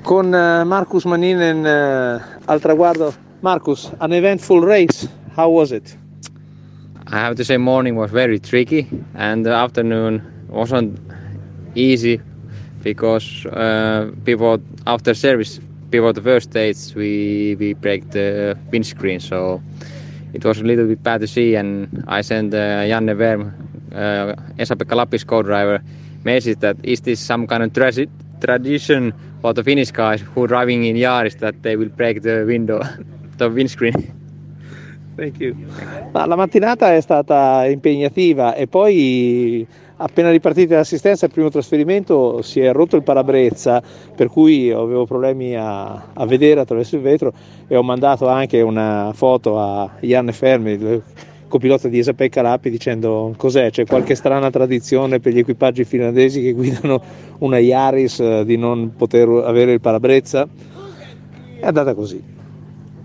con Marcus Maninen al traguardo. Marcus, an eventful race, how was it? I have to say morning was very tricky and the afternoon wasn't easy because before after service before the first stage we break the windscreen, so it was a little bit bad to see, and I sent Janne Verm, Esa-Pekka Lappi's co-driver, message that is this some kind of tradition for the Finnish guys who driving in Yaris that they will break the window, the windscreen. Thank you. Ma la mattinata è stata impegnativa e poi appena ripartiti dall'assistenza al primo trasferimento si è rotto il parabrezza, per cui avevo problemi a vedere attraverso il vetro e ho mandato anche una foto a Janne Fermi, il copilota di Esa-Pekka Lappi, dicendo cos'è, c'è qualche strana tradizione per gli equipaggi finlandesi che guidano una Yaris di non poter avere il parabrezza. È andata così.